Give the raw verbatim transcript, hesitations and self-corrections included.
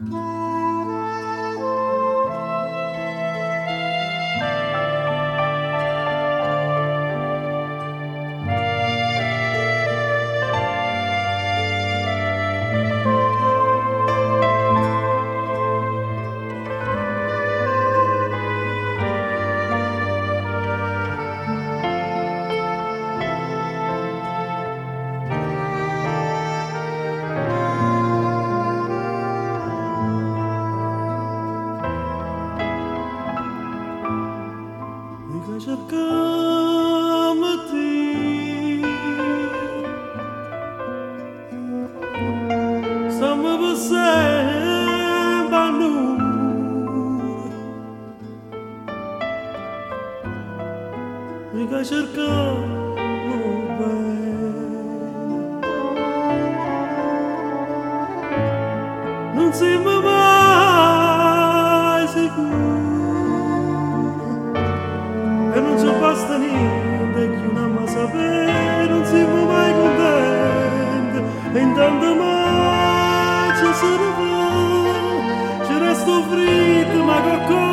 Mica cercavo bene, non siamo mai sicuri e non ci basta niente che una ma sapere, non siamo mai contenti e intanto mai ci sono fa, ci resto fritto ma che